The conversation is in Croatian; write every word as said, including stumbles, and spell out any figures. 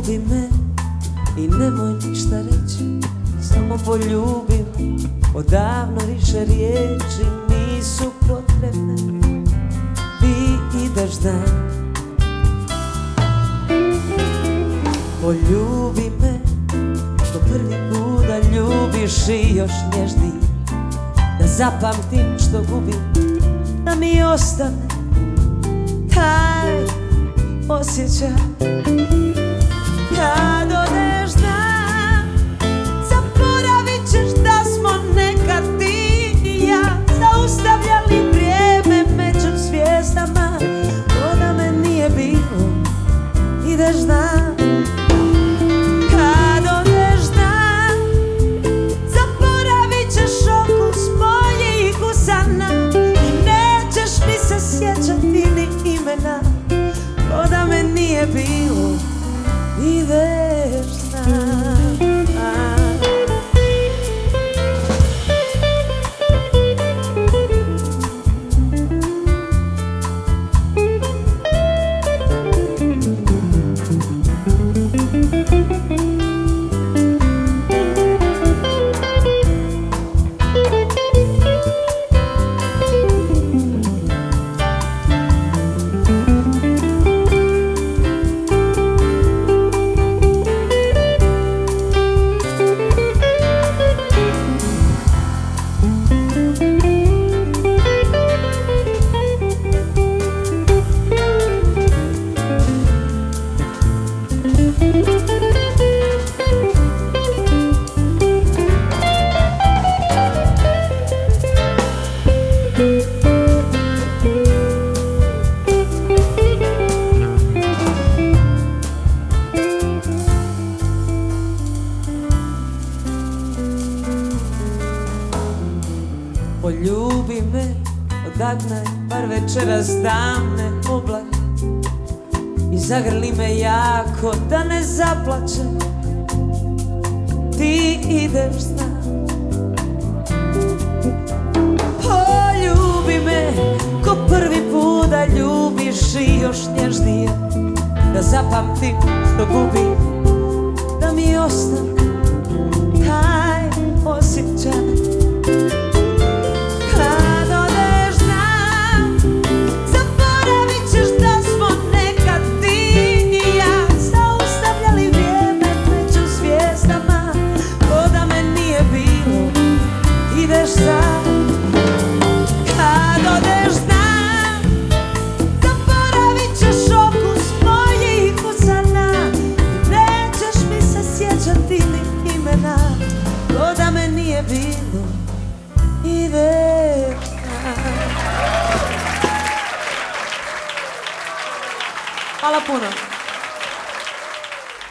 Poljubi me i nemoj ništa reći, samo poljubi me, odavno više riječi nisu potrebne. Ti ideš dan, poljubi me, ko prvi put da ljubiš i još nježniji, da zapamtim što gubim, da mi ostane taj osjećaj. Kad odeš dan, zaboravit ćeš da smo nekad ti i ja zaustavljali vrijeme među zvijezdama, ko da me nije bilo. Ideš dan, kad odeš dan, zaboravit ćeš okus mojih usana i nećeš mi se sjećati ni imena, ko da me nije bilo. Ideš dan. Poljubi me, odagnaj bar večeras davne oblake i zagrli me jako da ne zaplačem. Ti ideš znam. Poljubi me, ko prvi put da ljubiš i još nježnije, da zapamtim što gubim, da mi ostane taj osjećaj. Hvala puno.